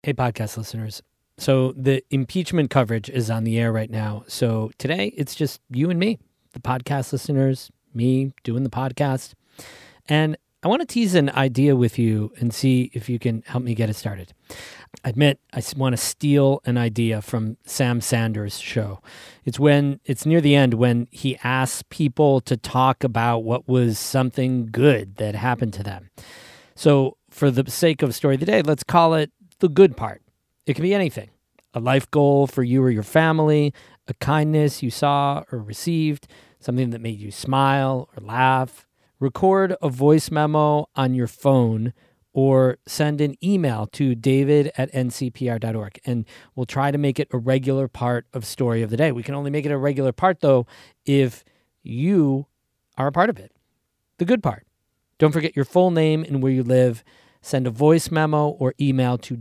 Hey, podcast listeners. So the impeachment coverage is on the air right now. So today it's just you and me, the podcast listeners, me doing the podcast. And I want to tease an idea with you and see if you can help me get it started. I admit I want to steal an idea from Sam Sanders' show. It's near the end when he asks people to talk about what was something good that happened to them. So for the sake of story of the day, let's call it the good part. It can be anything. A life goal for you or your family, a kindness you saw or received, something that made you smile or laugh. Record a voice memo on your phone or send an email to david@ncpr.org, and we'll try to make it a regular part of Story of the Day. We can only make it a regular part, though, if you are a part of it. The good part. Don't forget your full name and where you live. Send a voice memo or email to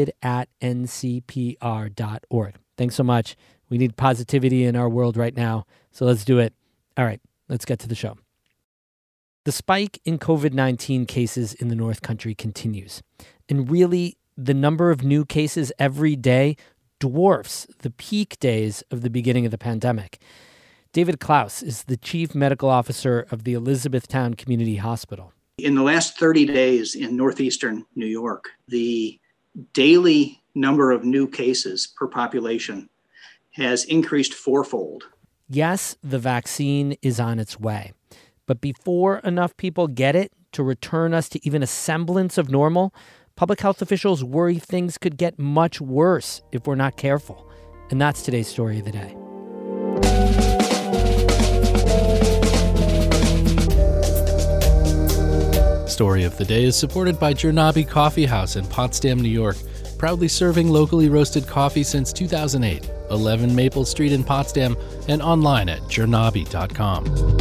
david@ncpr.org. Thanks so much. We need positivity in our world right now, so let's do it. All right, let's get to the show. The spike in COVID-19 cases in the North Country continues. And really, the number of new cases every day dwarfs the peak days of the beginning of the pandemic. David Klaus is the chief medical officer of the Elizabethtown Community Hospital. In the last 30 days in northeastern New York, the daily number of new cases per population has increased fourfold. Yes, the vaccine is on its way. But before enough people get it to return us to even a semblance of normal, public health officials worry things could get much worse if we're not careful. And that's today's Story of the Day. Story of the Day is supported by Jernabi Coffee House in Potsdam, New York, proudly serving locally roasted coffee since 2008, 11 Maple Street in Potsdam, and online at jernabi.com.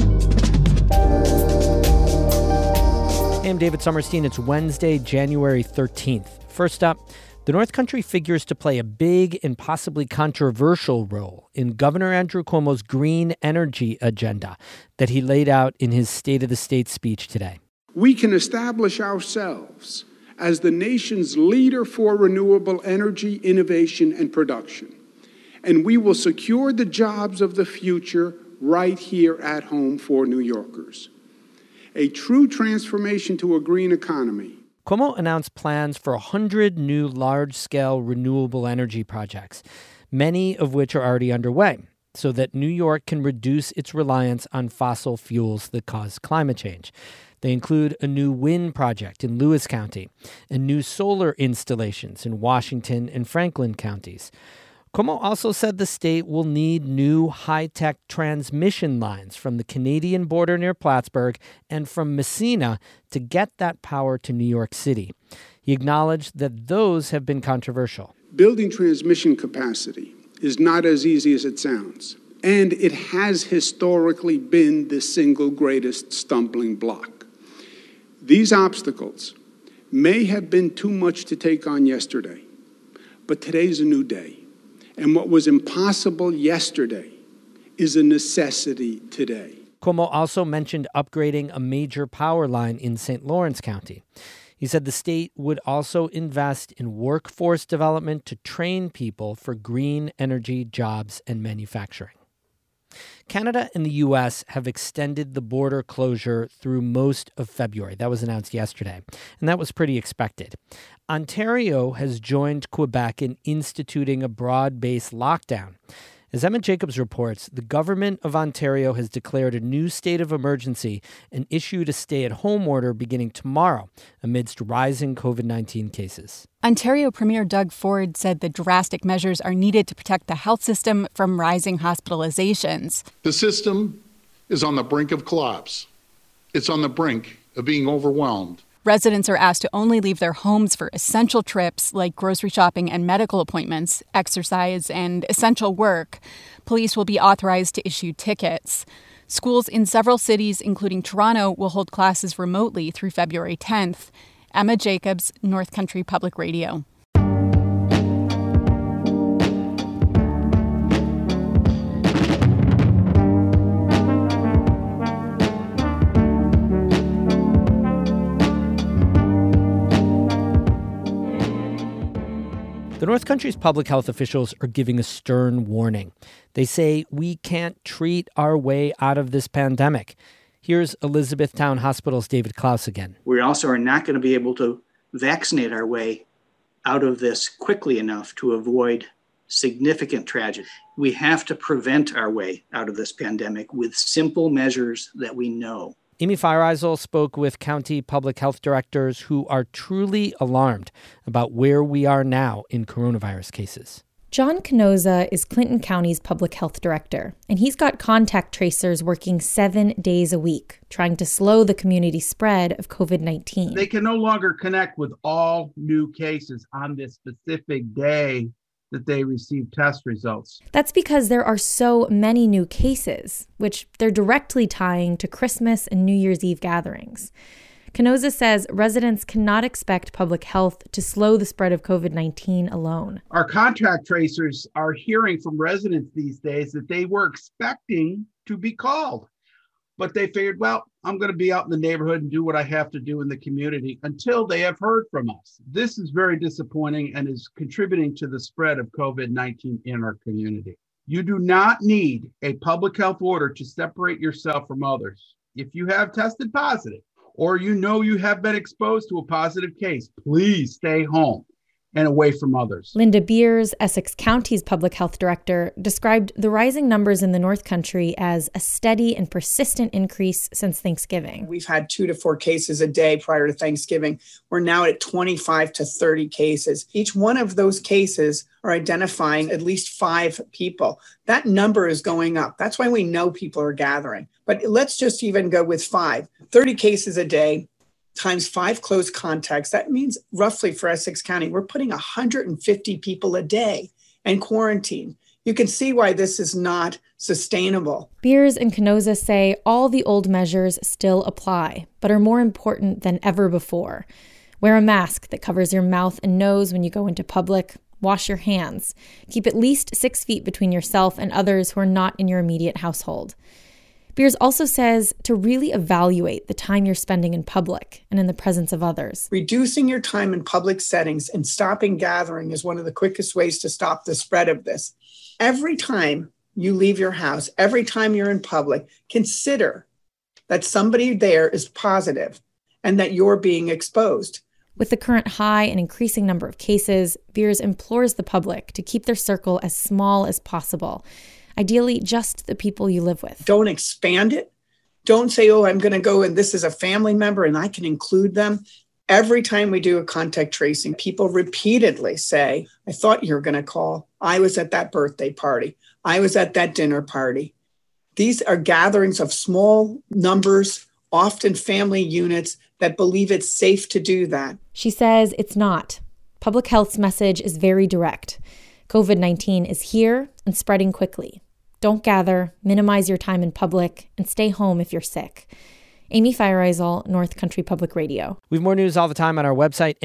Hey, I'm David Sommerstein. It's Wednesday, January 13th. First up, the North Country figures to play a big and possibly controversial role in Governor Andrew Cuomo's green energy agenda that he laid out in his State of the State speech today. We can establish ourselves as the nation's leader for renewable energy, innovation, and production. And we will secure the jobs of the future right here at home for New Yorkers. A true transformation to a green economy. Cuomo announced plans for 100 new large-scale renewable energy projects, many of which are already underway, so that New York can reduce its reliance on fossil fuels that cause climate change. They include a new wind project in Lewis County and new solar installations in Washington and Franklin counties. Cuomo also said the state will need new high-tech transmission lines from the Canadian border near Plattsburgh and from Messina to get that power to New York City. He acknowledged that those have been controversial. Building transmission capacity is not as easy as it sounds, and it has historically been the single greatest stumbling block. These obstacles may have been too much to take on yesterday, but today's a new day. And what was impossible yesterday is a necessity today. Cuomo also mentioned upgrading a major power line in St. Lawrence County. He said the state would also invest in workforce development to train people for green energy jobs and manufacturing. Canada and the U.S. have extended the border closure through most of February. That was announced yesterday, and that was pretty expected. Ontario has joined Quebec in instituting a broad-based lockdown. As Emma Jacobs reports, the government of Ontario has declared a new state of emergency and issued a stay-at-home order beginning tomorrow amidst rising COVID-19 cases. Ontario Premier Doug Ford said the drastic measures are needed to protect the health system from rising hospitalizations. The system is on the brink of collapse. It's on the brink of being overwhelmed. Residents are asked to only leave their homes for essential trips like grocery shopping and medical appointments, exercise, and essential work. Police will be authorized to issue tickets. Schools in several cities, including Toronto, will hold classes remotely through February 10th. Emma Jacobs, North Country Public Radio. The North Country's public health officials are giving a stern warning. They say we can't treat our way out of this pandemic. Here's Elizabethtown Hospital's David Klaus again. We also are not going to be able to vaccinate our way out of this quickly enough to avoid significant tragedy. We have to prevent our way out of this pandemic with simple measures that we know. Amy Feiereisel spoke with county public health directors who are truly alarmed about where we are now in coronavirus cases. John Canosa is Clinton County's public health director, and he's got contact tracers working 7 days a week, trying to slow the community spread of COVID-19. They can no longer connect with all new cases on this specific day that they receive test results. That's because there are so many new cases, which they're directly tying to Christmas and New Year's Eve gatherings. Canosa says residents cannot expect public health to slow the spread of COVID-19 alone. Our contact tracers are hearing from residents these days that they were expecting to be called, but they figured, well, I'm going to be out in the neighborhood and do what I have to do in the community until they have heard from us. This is very disappointing and is contributing to the spread of COVID-19 in our community. You do not need a public health order to separate yourself from others. If you have tested positive or you know you have been exposed to a positive case, please stay home and away from others. Linda Beers, Essex County's public health director, described the rising numbers in the North Country as a steady and persistent increase since Thanksgiving. We've had 2 to 4 cases a day prior to Thanksgiving. We're now at 25 to 30 cases. Each one of those cases are identifying at least 5 people. That number is going up. That's why we know people are gathering. But let's just even go with 5. 30 cases a day times 5 close contacts. That means roughly for Essex County, we're putting 150 people a day in quarantine. You can see why this is not sustainable. Beers and Canosa say all the old measures still apply, but are more important than ever before. Wear a mask that covers your mouth and nose when you go into public. Wash your hands. Keep at least 6 feet between yourself and others who are not in your immediate household. Beers also says to really evaluate the time you're spending in public and in the presence of others. Reducing your time in public settings and stopping gathering is one of the quickest ways to stop the spread of this. Every time you leave your house, every time you're in public, consider that somebody there is positive and that you're being exposed. With the current high and increasing number of cases, Beers implores the public to keep their circle as small as possible. Ideally, just the people you live with. Don't expand it. Don't say, oh, I'm going to go and this is a family member and I can include them. Every time we do a contact tracing, people repeatedly say, I thought you were going to call. I was at that birthday party. I was at that dinner party. These are gatherings of small numbers, often family units that believe it's safe to do that. She says it's not. Public health's message is very direct. COVID-19 is here and spreading quickly. Don't gather, minimize your time in public, and stay home if you're sick. Amy Feiereisel, North Country Public Radio. We have more news all the time on our website,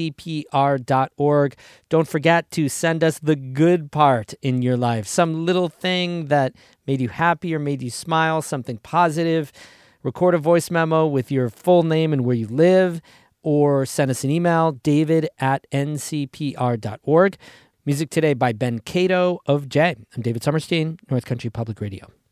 ncpr.org. Don't forget to send us the good part in your life, some little thing that made you happy or made you smile, something positive. Record a voice memo with your full name and where you live, or send us an email, david@ncpr.org. Music today by Ben Cato of Jay. I'm David Summerstein, North Country Public Radio.